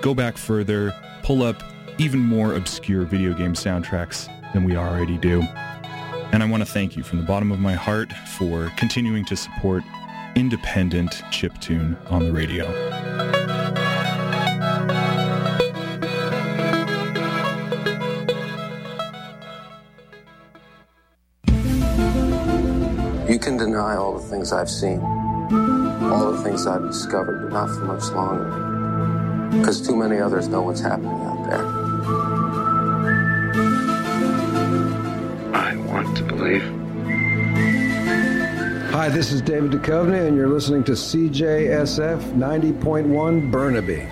go back further, pull up even more obscure video game soundtracks than we already do. And I want to thank you from the bottom of my heart for continuing to support independent chiptune on the radio. You can deny all the things I've seen, all the things I've discovered, but not for much longer. Because too many others know what's happening out there. I want to believe. Hi, this is David Duchovny, and you're listening to CJSF 90.1 Burnaby.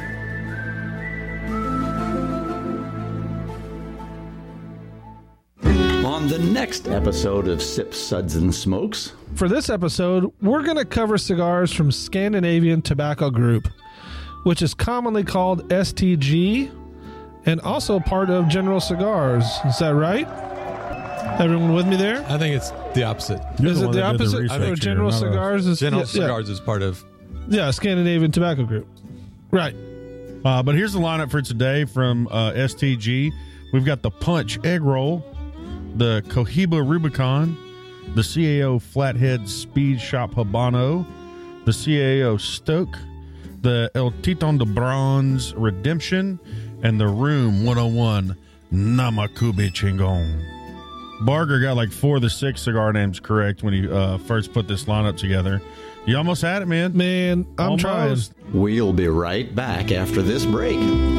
On the next episode of Sips, Suds, and Smokes. For this episode, we're going to cover cigars from Scandinavian Tobacco Group, which is commonly called STG, and also part of General Cigars. Is that right? Everyone with me there? I think it's the opposite. Is it the opposite? I know General Cigars is Cigars is part of Scandinavian Tobacco Group. Right. But here's the lineup for today from STG. We've got the Punch Egg Roll, the Cohiba Rubicon, the CAO Flathead Speed Shop Habano, the CAO Stoke, the El Titon de Bronze Redemption, and the Room 101 Namakubi Chingon. Barger got like 4 of the 6 cigar names correct when he first put this lineup together. You almost had it, man. Man, I'm trying. We'll be right back after this break.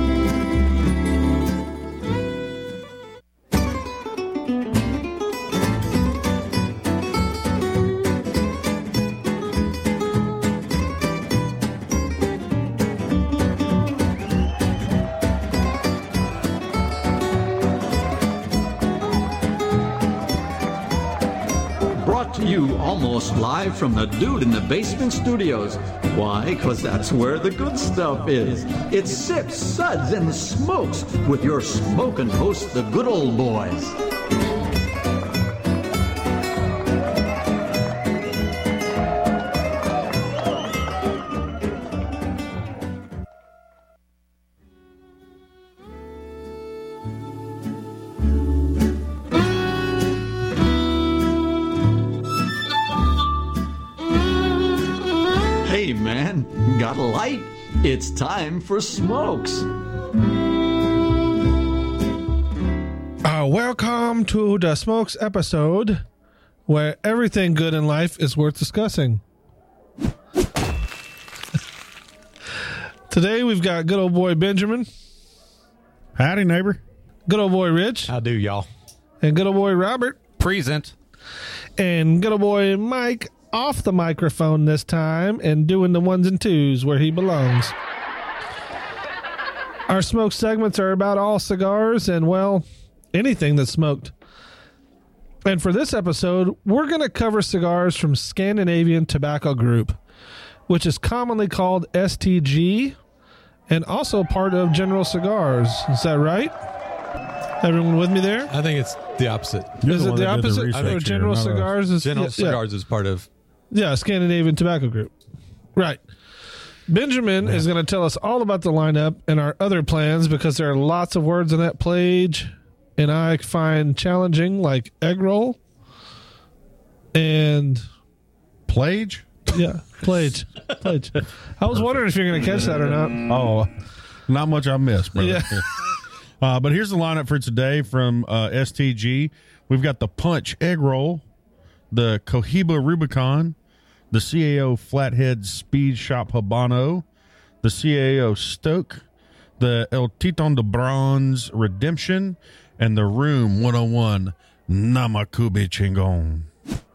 Almost live from the Dude in the Basement Studios. Why? Because that's where the good stuff is. It's Sips, Suds, and Smokes with your smoking host, the good old boys. Hey man, got a light? It's time for Smokes. Welcome to the Smokes episode, where everything good in life is worth discussing. Today we've got good old boy Benjamin. Howdy, neighbor. Good old boy Rich. How do, y'all? And good old boy Robert. Present. And good old boy Mike, off the microphone this time and doing the ones and twos where he belongs. Our smoke segments are about all cigars and, well, anything that's smoked. And for this episode, we're going to cover cigars from Scandinavian Tobacco Group, which is commonly called STG and also part of General Cigars. Is that right? Everyone with me there? I think it's the opposite. Is it the opposite? I know General Cigars is Cigars is part of Scandinavian Tobacco Group. Right. Benjamin is going to tell us all about the lineup and our other plans because there are lots of words on that page and I find challenging, like egg roll and Plage? Yeah, Plage. I was wondering if you're going to catch that or not. Oh, not much I missed, brother. Yeah. But here's the lineup for today from STG. We've got the Punch Egg Roll, the Cohiba Rubicon, the CAO Flathead Speed Shop Habano, the CAO Stoke, the El Titon de Bronze Redemption, and the Room 101 Namakubi Chingon.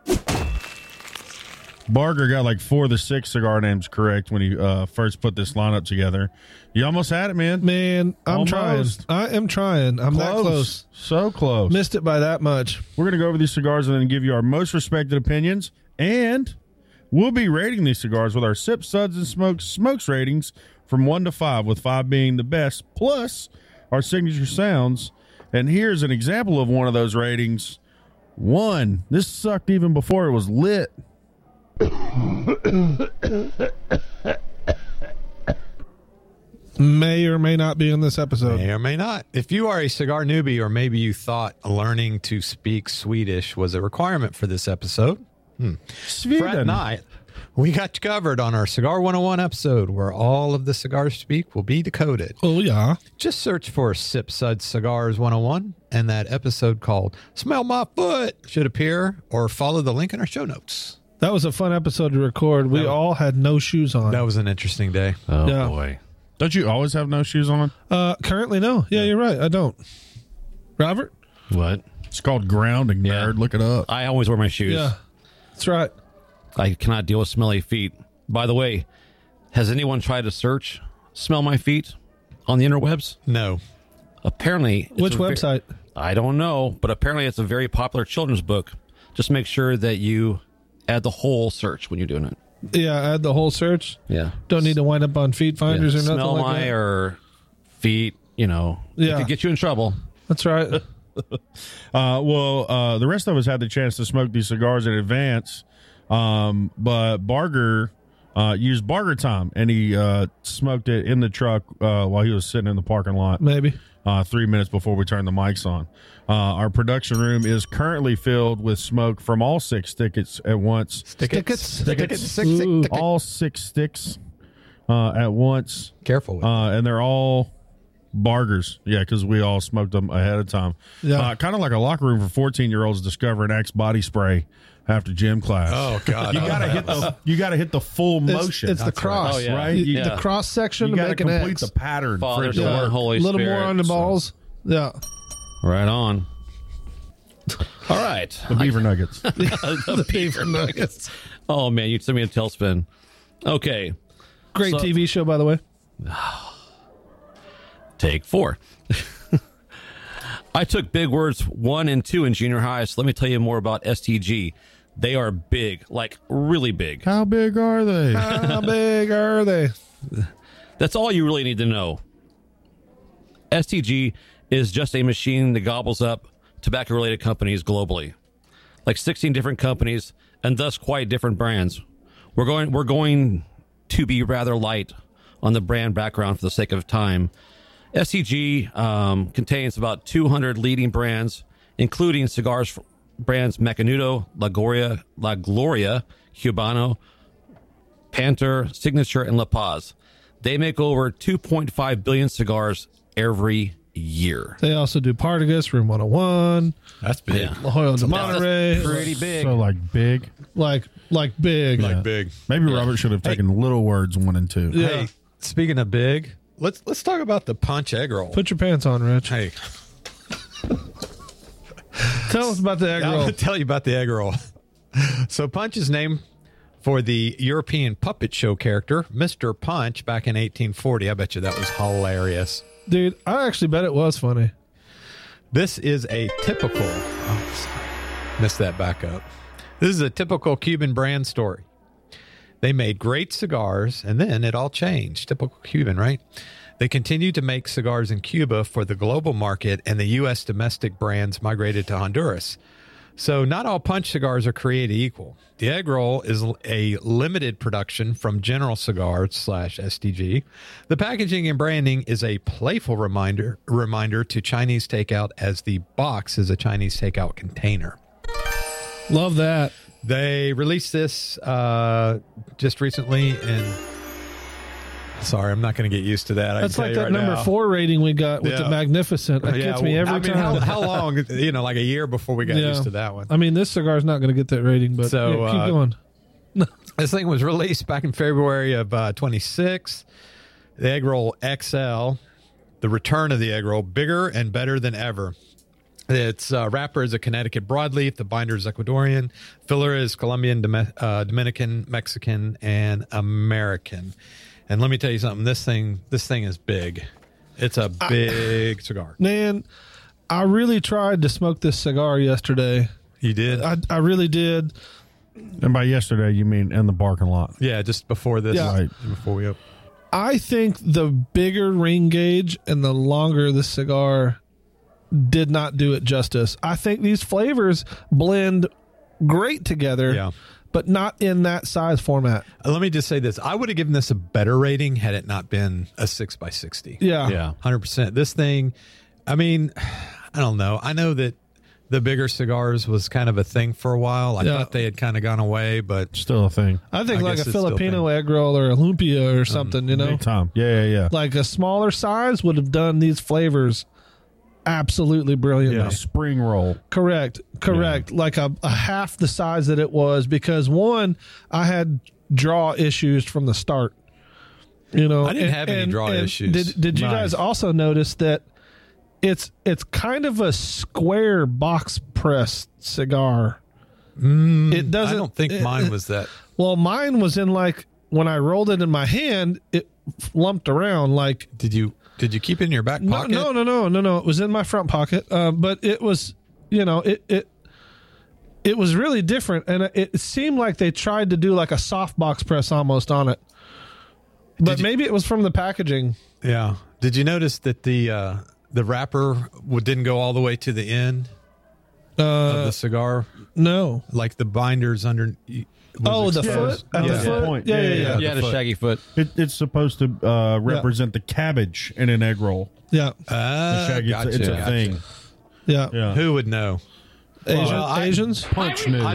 Barger got like 4 of the 6 cigar names correct when he first put this lineup together. You almost had it, man. Man, I'm trying. I am trying. I'm that close. So close. Missed it by that much. We're going to go over these cigars and then give you our most respected opinions. And we'll be rating these cigars with our Sips, Suds, and Smokes ratings from 1 to 5, with 5 being the best, plus our signature sounds. And here's an example of one of those ratings. 1. This sucked even before it was lit. may or may not be in this episode. May or may not. If you are a cigar newbie, or maybe you thought learning to speak Swedish was a requirement for this episode, Fred and I, we got you covered on our Cigar 101 episode, where all of the cigar speak will be decoded. Oh, yeah. Just search for Sip Suds Cigars 101, and that episode called Smell My Foot should appear, or follow the link in our show notes. That was a fun episode to record. We all had no shoes on. That was an interesting day. Oh, Yeah. boy. Don't you always have no shoes on? Currently, no. Yeah, you're right. I don't. Robert? What? It's called grounding, Yeah. nerd. Look it up. I always wear my shoes. Yeah. That's right. I cannot deal with smelly feet. By the way, has anyone tried to search Smell My Feet on the interwebs? No. Apparently. it's Which a website? I don't know, but apparently it's a very popular children's book. Just make sure that you add the whole search when you're doing it. Yeah, add the whole search. Yeah. Don't need to wind up on feed finders or nothing Smell like my that. or feet, It Yeah. could get you in trouble. That's right. The rest of us had the chance to smoke these cigars in advance, but Barger used Barger time, and he smoked it in the truck while he was sitting in the parking lot. Maybe. 3 minutes before we turned the mics on. Our production room is currently filled with smoke from all 6 tickets at once. Tickets. Ooh. All 6 sticks at once. Careful. And they're all Bargers. Yeah, because we all smoked them ahead of time. Yeah. Kind of like a locker room for 14-year-olds discovering Axe body spray after gym class. Oh, God. You gotta hit the full motion. It's the cross, right. Oh, yeah. right? The cross section You to got to make an complete X. the pattern Father, for it to Son, work. Holy A little Spirit. more on the So, balls. Yeah. right on. All right. The beaver nuggets. The beaver nuggets. Oh, man, you sent me a tailspin. Okay. Great So- TV show, by the way. Take 4. I took big words 1 and 2 in junior high, so let me tell you more about STG. They are big, like really big. How big are they? How big are they? That's all you really need to know. STG is just a machine that gobbles up tobacco-related companies globally, like 16 different companies, and thus quite different brands. We're going to be rather light on the brand background for the sake of time. STG contains about 200 leading brands, including cigars brands Macanudo, La Gloria, Cubano, Panther, Signature, and La Paz. They make over 2.5 billion cigars every year. They also do Partagas, Room 101, That's big. Yeah. La Jolla de Monterey. Pretty big. So like big. Like big. Like big. Maybe Robert should have taken little words 1 and 2. Yeah. Hey, speaking of big, let's talk about the Punch egg roll. Put your pants on, Rich. Hey, Tell us about the egg I'm roll. going to tell you about the egg roll. So Punch is named for the European puppet show character, Mr. Punch, back in 1840. I bet you that was hilarious. Dude, I actually bet it was funny. This is a typical... Oh, sorry. Missed that back up. This is a typical Cuban brand story. They made great cigars, and then it all changed. Typical Cuban, right? They continued to make cigars in Cuba for the global market, and the U.S. domestic brands migrated to Honduras. So not all Punch cigars are created equal. The egg roll is a limited production from General Cigars / STG. The packaging and branding is a playful reminder to Chinese takeout, as the box is a Chinese takeout container. Love that. They released this just recently, and sorry, I'm not going to get used to that. That's like that number 4 rating we got with the Yeah. Magnificent. That gets me every time. How long? Like a year before we got used to that one. I mean, this cigar is not going to get that rating, but So, yeah, keep going. This thing was released back in February of 26. The egg roll XL, the return of the egg roll, bigger and better than ever. Its wrapper is a Connecticut broadleaf. The binder is Ecuadorian. Filler is Colombian, Dominican, Mexican, and American. And let me tell you something. This thing is big. It's a big cigar. Man, I really tried to smoke this cigar yesterday. You did? I really did. And by yesterday, you mean in the parking lot. Yeah, just before this. Yeah. Right. Before we open. I think the bigger ring gauge and the longer the cigar did not do it justice. I think these flavors blend great together. Yeah. but not in that size format. Let me just say this. I would have given this a better rating had it not been a 6x60. Yeah. 100%. This thing, I mean, I don't know. I know that the bigger cigars was kind of a thing for a while. I thought they had kind of gone away, but Still a thing. I think I like a guess it's still Filipino egg roll or a lumpia or something, you know? Big time. Yeah. Like a smaller size would have done these flavors absolutely brilliantly. Yeah, spring roll. Correct. Like a half the size that it was, because one, I had draw issues from the start. You know, I didn't have any draw issues. Did you Nice. guys also notice that it's kind of a square box press cigar? It doesn't. I don't think mine was that. Well, mine was in like when I rolled it in my hand, it lumped around like. Did you keep it in your back pocket? No. It was in my front pocket. But it was, you know, it was really different, and it seemed like they tried to do like a soft box press almost on it. But maybe it was from the packaging. Yeah. Did you notice that the wrapper didn't go all the way to the end of the cigar? No. Like the binders under. Oh, the foot? At the foot? Point. Yeah. Yeah, the shaggy foot. It's supposed to represent the cabbage in an egg roll. Yeah. The shaggy, it's a thing. Yeah. Yeah. Who would know? Asians? Punch new.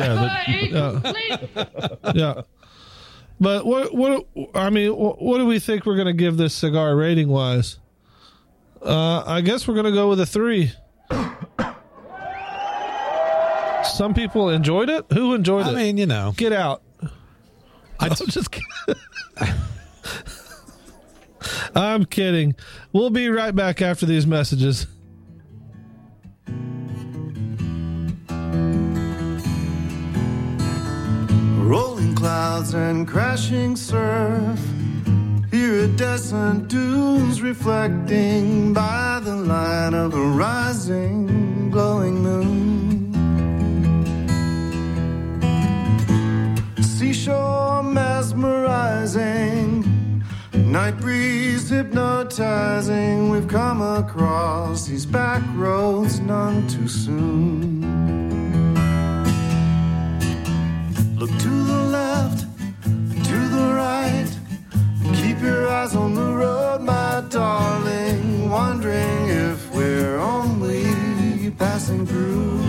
Yeah. But what do we think we're going to give this cigar rating wise? I guess we're going to go with a 3. Some people enjoyed it. Who enjoyed it? I mean, you know. Get out. I Just kidding. I'm kidding. We'll be right back after these messages. Rolling clouds and crashing surf. Iridescent dunes reflecting by the light of a rising, glowing moon. Seashore mesmerizing, night breeze hypnotizing. We've come across these back roads none too soon. Look to the left, to the right. Keep your eyes on the road, my darling. Wondering if we're only passing through.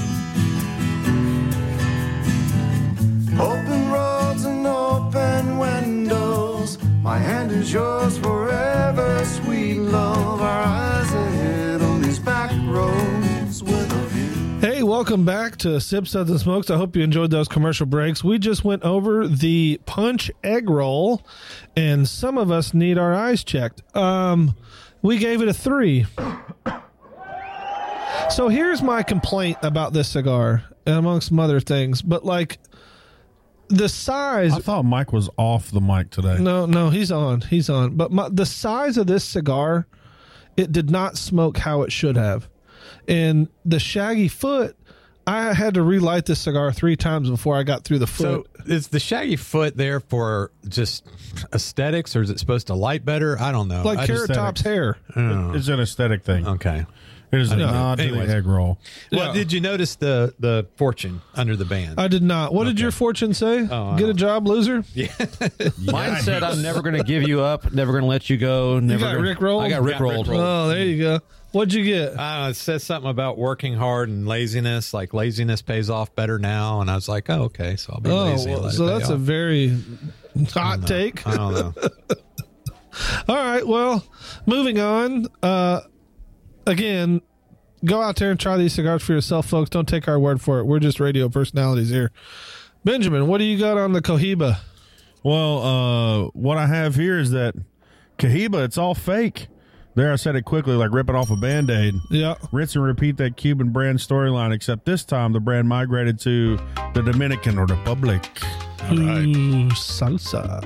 Open roads and open windows. My hand is yours forever, sweet love. Our eyes ahead on these back roads with a view. Hey, welcome back to Sips, Suds, and Smokes. I hope you enjoyed those commercial breaks. We just went over the Punch egg roll, and some of us need our eyes checked. We gave it a 3. So here's my complaint about this cigar, amongst some other things. But like the size, I thought Mike was off the mic today. no, he's on. But the size of this cigar, it did not smoke how it should have. And the shaggy foot, I had to relight this cigar 3 times before I got through the foot. So is the shaggy foot there for just aesthetics, or is it supposed to light better? I don't know. Like Carrot Top's hair. It's an aesthetic thing. Okay. It is a nod to Anyways. the egg roll. Well, did you notice the fortune under the band? I did not. What did your fortune say? Get a job, loser? Mine said, I'm never going to give you up, never going to let you go. Never got gonna- Rick rolled? I got Rick rolled. Oh, there you go. What'd you get? I don't know, it says something about working hard and laziness, like laziness pays off better now. And I was like, oh, okay, so I'll be lazy. And let so it pay that's a off. very hot take. I don't know. All right, well, moving on. Again, go out there and try these cigars for yourself, folks. Don't take our word for it. We're just radio personalities here. Benjamin, what do you got on the Cohiba? Well, what I have here is that Cohiba, it's all fake. There, I said it quickly, like ripping off a Band-Aid. Yeah. Rinse and repeat that Cuban brand storyline, except this time the brand migrated to the Dominican Republic. All right. Ooh, salsa.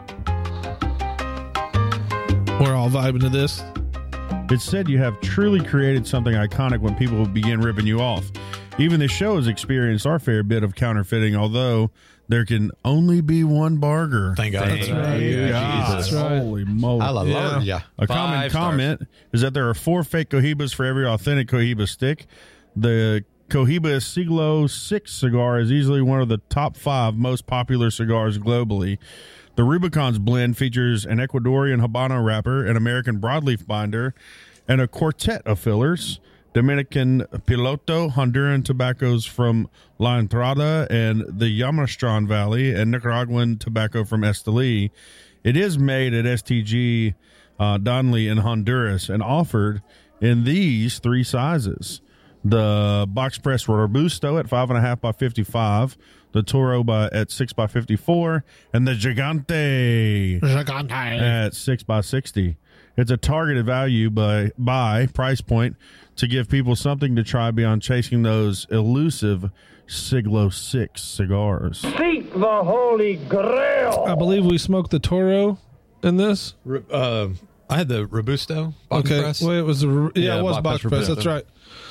We're all vibing to this. It said you have truly created something iconic when people begin ripping you off. Even the show has experienced our fair bit of counterfeiting, although there can only be one barger. Thank God. Thank right. you, Yeah, Jesus. that's right. Holy moly. Hallelujah. A common 5 stars. comment is that there are 4 fake Cohibas for every authentic Cohiba stick. The Cohiba Siglo 6 cigar is easily one of the top 5 most popular cigars globally. The Rubicon's blend features an Ecuadorian Habano wrapper, an American broadleaf binder, and a quartet of fillers. Dominican Piloto, Honduran tobaccos from La Entrada and the Yamastran Valley, and Nicaraguan tobacco from Esteli. It is made at STG Donley in Honduras and offered in these 3 sizes. The box press Robusto at 5.5 by 55, the Toro at 6 by 54, and the Gigante at 6 by 60. It's a targeted value by price point to give people something to try beyond chasing those elusive Siglo 6 cigars. Seek the Holy Grail. I believe we smoked the Toro in this. I had the Robusto box press. Well, it was it was box press. That's right.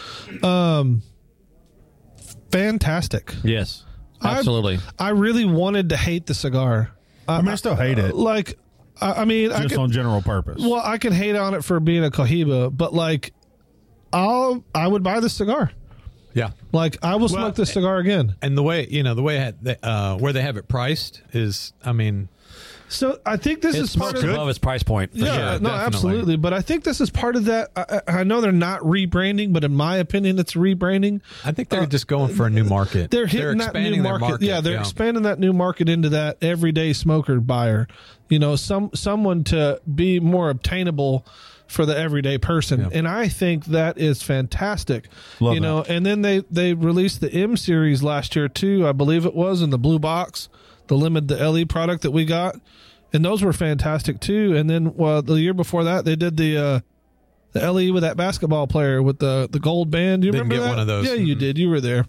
Fantastic. Yes, absolutely. I really wanted to hate the cigar. I still hate it. Like, I mean, just on general purpose. Well, I could hate on it for being a Cohiba, but like, I would buy the cigar. Yeah, like I will smoke this cigar again. And the way where they have it priced is, I mean. So I think this is part of above its price point. Yeah, sure, no, definitely. absolutely. But I think this is part of that. I know they're not rebranding, but in my opinion, it's rebranding. I think they're just going for a new market. They're hitting that new market. Yeah, they're expanding that new market into that everyday smoker buyer. You know, someone to be more obtainable for the everyday person. Yeah. And I think that is fantastic. Love that. And then they released the M series last year too, I believe it was, in the blue box. The LE product that we got, and those were fantastic too. And then the year before that, they did the LE with that basketball player with the gold band. You remember that? One of those. Yeah, you did. You were there.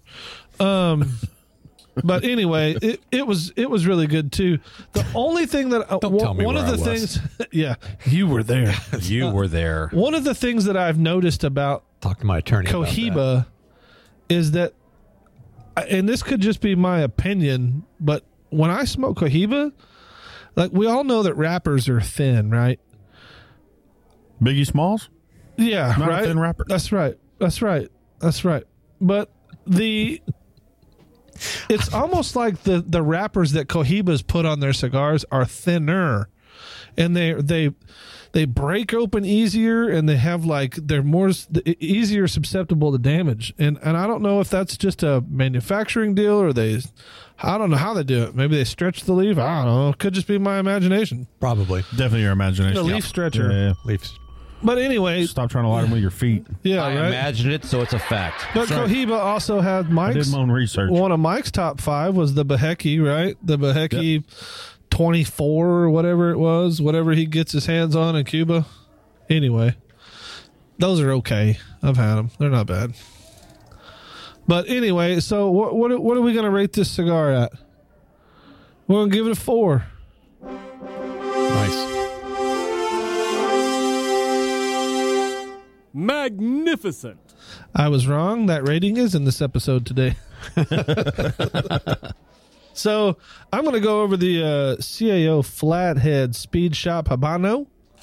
But anyway, it was really good too. The only thing that one of the things, yeah, you were there. You were there. One of the things that I've noticed about talk to my attorney Cohiba is that, and this could just be my opinion, but when I smoke Cohiba, like we all know that wrappers are thin, right? Biggie Smalls? Yeah, not right. A thin wrapper. That's right. But it's almost like the wrappers that Cohibas put on their cigars are thinner, and they break open easier, and they're more easier susceptible to damage. And I don't know if that's just a manufacturing deal or I don't know how they do it. Maybe they stretch the leaf. I don't know. It could just be my imagination. Probably. Definitely your imagination. The leaf stretcher. Yeah. Leaves. But anyway. Stop trying to light them with your feet. Yeah, I right? imagined it, so it's a fact. But Cohiba also had Mike's. I did my own research. One of Mike's top 5 was the Beheki, right? The Beheki 24 or whatever it was. Whatever he gets his hands on in Cuba. Anyway. Those are okay. I've had them. They're not bad. But anyway, so what are we going to rate this cigar at? We're going to give it a 4. Nice. Magnificent. I was wrong. That rating is in this episode today. So I'm going to go over the CAO Flathead Speed Shop Habano.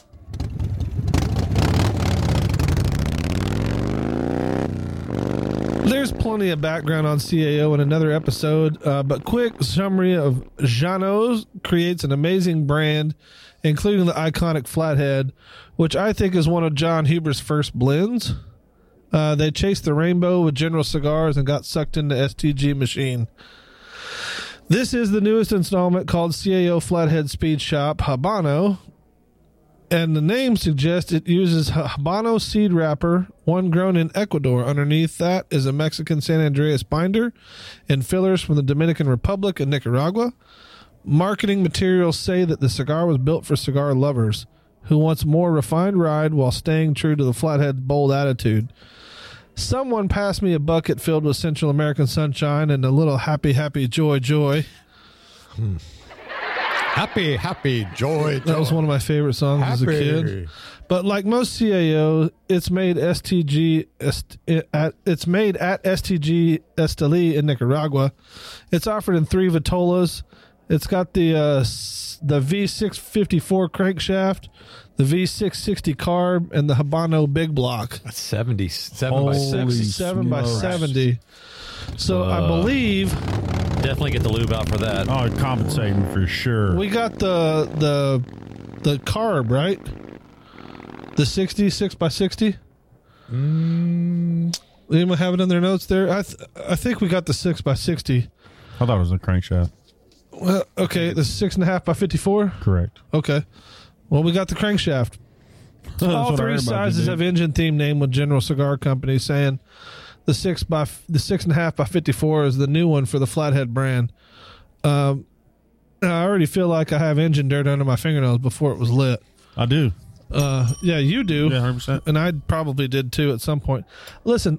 There's plenty of background on CAO in another episode, but quick summary of Janos creates an amazing brand, including the iconic Flathead, which I think is one of John Huber's first blends. They chased the rainbow with General Cigars and got sucked into STG Machine. This is the newest installment called CAO Flathead Speed Shop Habano, and the name suggests it uses Habano seed wrapper, one grown in Ecuador. Underneath that is a Mexican San Andreas binder and fillers from the Dominican Republic and Nicaragua. Marketing materials say that the cigar was built for cigar lovers who wants more refined ride while staying true to the Flathead bold attitude. Someone passed me a bucket filled with Central American sunshine and a little happy, happy, joy, joy. Happy, happy, joy, joy. That was one of my favorite songs as a kid. But like most CAO, it's made at STG Esteli in Nicaragua. It's offered in 3 vitolas, It's got the V654 crankshaft, the V660 carb, and the Habano big block. That's 77 by 70. 67 by 70. So I believe Definitely get the lube out for that. Oh, compensating for sure. we got the carb, right? The 66 by 60. Anyone have it in their notes there? I think we got the 6 by 60. I thought it was a crankshaft. Well, okay, the 6.5 by 54. Correct. Okay. Well, we got the crankshaft. All what I three heard about sizes you, have engine theme name with General Cigar Company, saying the 6.5 by 54 is the new one for the Flathead brand. I already feel like I have engine dirt under my fingernails before it was lit. I do. Yeah, you do. Yeah, 100%. And I probably did too at some point. Listen,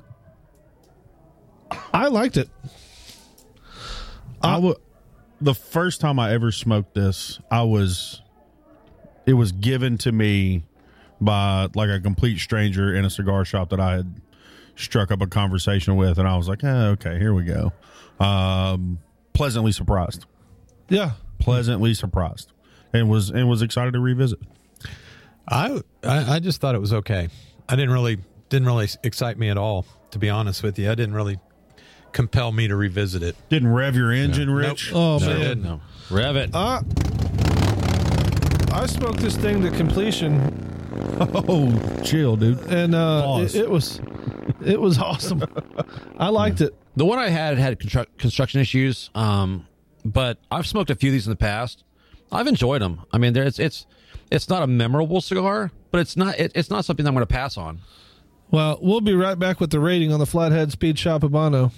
I liked it. The first time I ever smoked this, it was given to me by like a complete stranger in a cigar shop that I had struck up a conversation with, and I was like, okay, here we go. Pleasantly surprised. Yeah. Pleasantly surprised. And was excited to revisit. I just thought it was okay. I didn't really excite me at all, to be honest with you. I didn't really compel me to revisit it. Didn't rev your engine, Rich? Oh, No, man. it didn't. No. Rev it. I smoked this thing to completion, Oh, chill, dude. and Pause. it was awesome. I liked it. The one I had construction issues, but I've smoked a few of these in the past. I've enjoyed them. I mean, it's not a memorable cigar, but it's not something that I'm going to pass on. Well, we'll be right back with the rating on the Flathead Speed Shop Habano.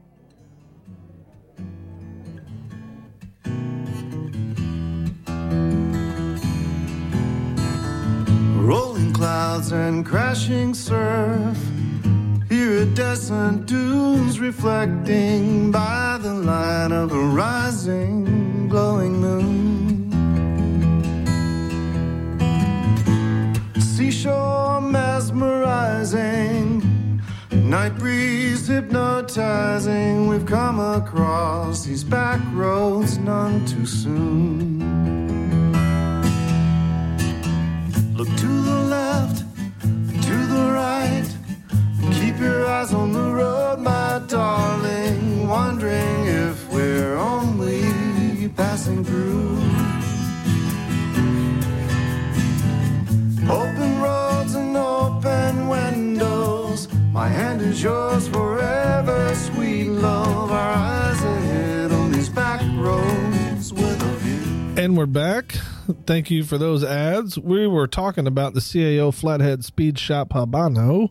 Rolling clouds and crashing surf. Iridescent dunes reflecting by the light of a rising, glowing moon. Seashore mesmerizing, night breeze hypnotizing. We've come across these back roads none too soon. Look to the left, to the right. Keep your eyes on the road, my darling. Wondering if we're only passing through. Open roads and open windows. My hand is yours forever, sweet love. Our eyes ahead on these back roads with a view. And we're back. Thank you for those ads. We were talking about the CAO Flathead Speed Shop Habano.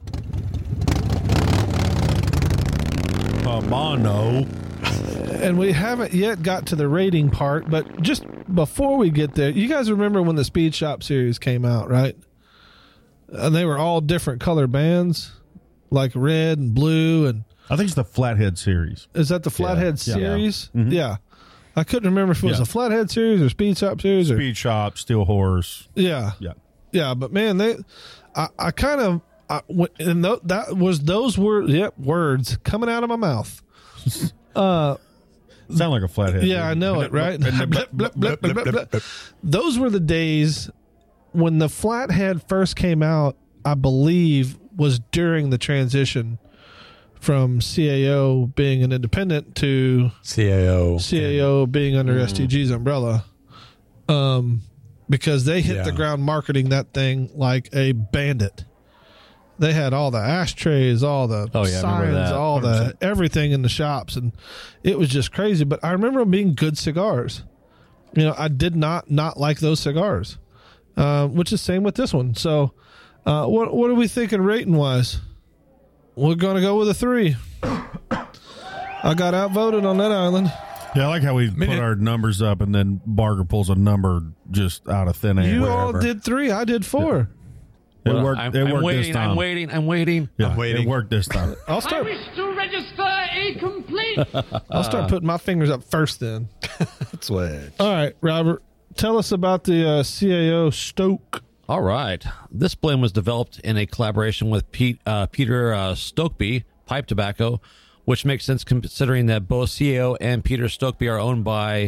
Habano. And we haven't yet got to the rating part, but just before we get there, you guys remember when the Speed Shop series came out, right? And they were all different color bands, like red and blue. And I think it's the Flathead series. is that the Flathead Yeah. series? Mhm. Yeah. I couldn't remember if it was Yeah. a Flathead series or Speed Shop series. Or, Speed Shop, Steel Horse. yeah. Yeah. Yeah, but man, that was those words coming out of my mouth. Sound like a Flathead. Yeah, I know it, right? Blip, blip, blip, blip, blip. Those were the days when the Flathead first came out, I believe, was during the transition from CAO being an independent to CAO being under STG's umbrella. Because they hit the ground marketing that thing like a bandit. They had all the ashtrays, all the signs, all the everything in the shops, and it was just crazy. But I remember them being good cigars. You know, I did not like those cigars, which is same with this one. So, what are we thinking rating wise? We're going to go with a 3. I got outvoted on that island. Yeah, I like how we put our numbers up and then Barger pulls a number just out of thin air. You all did 3. I did 4. It worked. It worked waiting, this time. I'm waiting. Yeah, it worked this time. I'll start. I wish to register a complete. I'll start putting my fingers up first then. That's what. All right, Robert, tell us about the CAO Stoke. All right. This blend was developed in a collaboration with Peter Stokeby, Pipe Tobacco, which makes sense considering that both CAO and Peter Stokeby are owned by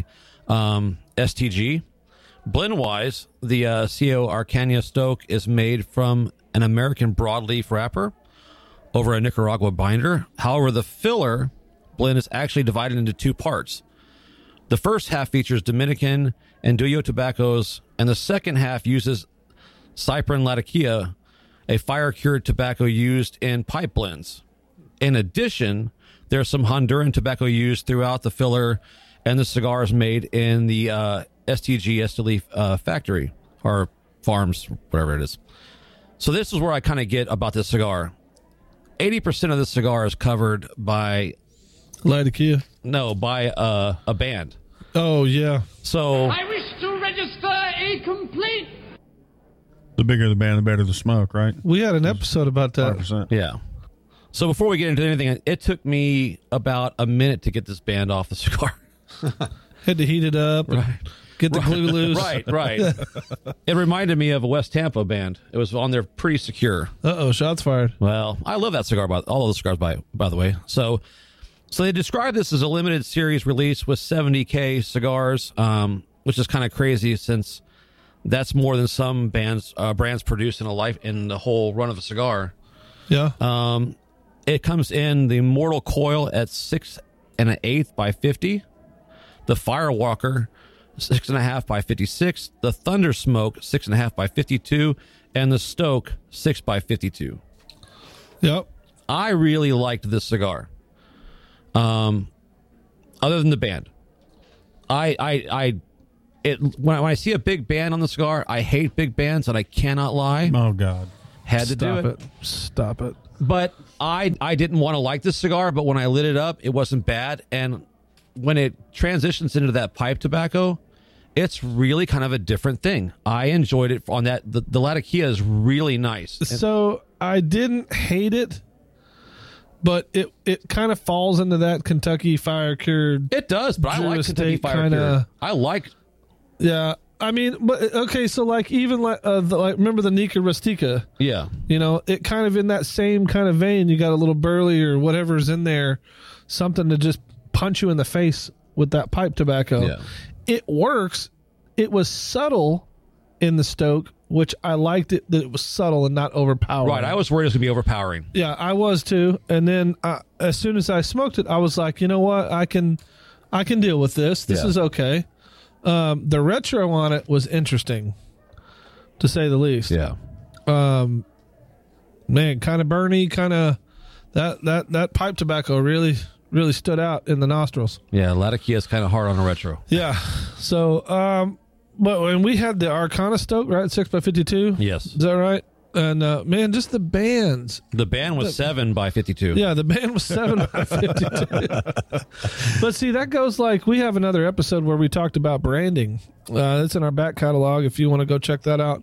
STG. Blend-wise, the CO Arcania Stoke is made from an American broadleaf wrapper over a Nicaragua binder. However, the filler blend is actually divided into two parts. The first half features Dominican and Duyo tobaccos, and the second half uses Cyprin latakia, a fire-cured tobacco used in pipe blends. In addition, there's some Honduran tobacco used throughout the filler, and the cigar is made in the STG Esteli factory, or farms, whatever it is. So this is where I kind of get about this cigar. 80% of this cigar is covered by... Latakia? No, by a band. Oh, yeah. So... I wish to register a complete... The bigger the band, the better the smoke, right? We had an episode about that. 100%. Yeah. So before we get into anything, it took me about a minute to get this band off the cigar. Had to heat it up. Right. Get the glue loose. Right. It reminded me of a West Tampa band. It was on there pretty secure. Uh-oh, shots fired. Well, I love that cigar, all of the cigars, by the way. So they describe this as a limited series release with 70K cigars, which is kind of crazy since that's more than some brands produce in the whole run of a cigar. Yeah. It comes in the Mortal Coil at 6 1/8 by 50, the Firewalker 6 1/2 by 56, the Thunder Smoke 6 1/2 by 52, and the Stoke 6 by 52. Yep. I really liked this cigar. Other than the band, when I see a big band on the cigar, I hate big bands, and I cannot lie. Oh God, had to do it. Stop it. But I didn't want to like this cigar, but when I lit it up, it wasn't bad. And when it transitions into that pipe tobacco, it's really kind of a different thing. I enjoyed it on that. The Latakia is really nice. So I didn't hate it, but it kind of falls into that Kentucky fire cured. It does, but I like Kentucky fire cured. I like. Yeah. I mean, but okay, so like even like remember the Nika Rustica? Yeah, it kind of in that same kind of vein. You got a little burley or whatever's in there, something to just punch you in the face with that pipe tobacco. Yeah. It works. It was subtle in the Stoke, which I liked it that it was subtle and not overpowering. Right, I was worried it was gonna be overpowering. Yeah, I was too. And then as soon as I smoked it, I was like, you know what, I can deal with this. This is okay. The retro on it was interesting, to say the least. Yeah. Man, kind of burny, kind of that pipe tobacco really stood out in the nostrils. Yeah, Latakia is kind of hard on the retro. Yeah. So, but when we had the Arcana Stoke, right, 6 by 52. Yes. Is that right? And man, just the bands. The band was 7 by 52. Yeah, the band was 7 by 52. But see, that goes like we have another episode where we talked about branding. It's in our back catalog if you want to go check that out.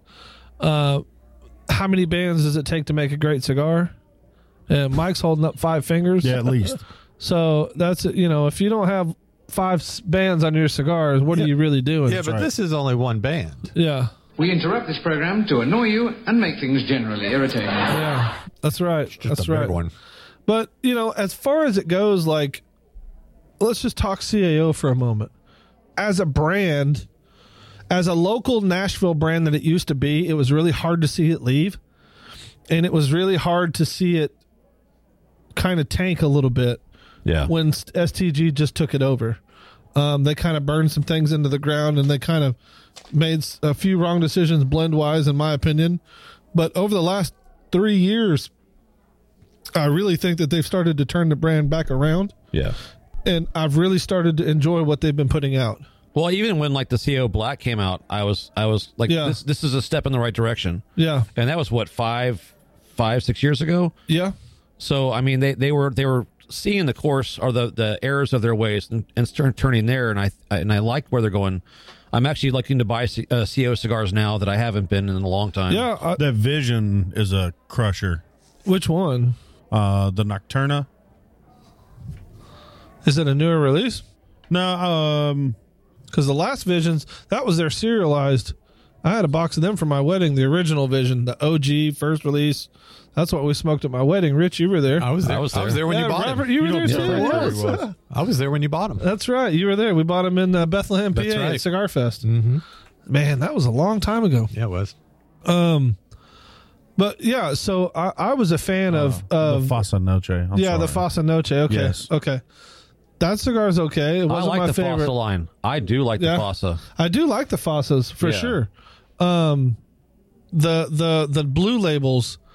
How many bands does it take to make a great cigar? And Mike's holding up 5 fingers. Yeah, at least. So that's if you don't have 5 bands on your cigars, what are you really doing? Yeah, but this is only one band. Yeah. We interrupt this program to annoy you and make things generally irritating. Yeah, that's right. That's a right. big one. But, as far as it goes, like, let's just talk CAO for a moment. As a brand, as a local Nashville brand that it used to be, it was really hard to see it leave. And it was really hard to see it kind of tank a little bit when STG just took it over. They kind of burned some things into the ground, and they kind of made a few wrong decisions blend-wise, in my opinion. But over the last 3 years, I really think that they've started to turn the brand back around. Yeah. And I've really started to enjoy what they've been putting out. Well, even when like the CO Black came out, I was like, this is a step in the right direction. Yeah. And that was what, 6 years ago? Yeah. So I mean, they were seeing the course or the errors of their ways and turning there, and I like where they're going. I'm actually looking to buy CO cigars now that I haven't been in a long time. Yeah, that Vision is a crusher. Which one? The Nocturna. Is it a newer release? No, because the last Visions, that was their serialized. I had a box of them for my wedding, the original Vision, the OG first release. That's what we smoked at my wedding. Rich, you were there. I was there. I was there when you bought Robert, them. you were there too. Yes. I was there when you bought them. That's right. You were there. We bought them in Bethlehem, PA at Cigar Fest. Mm-hmm. Man, that was a long time ago. Yeah, it was. But yeah, so I was a fan of the Fossa Noche. The Fossa Noche. Okay. Yes. Okay. That cigar's okay. It wasn't I like my the favorite. Fossa line. I do like the Fossa. I do like the Fossas for sure. The blue labels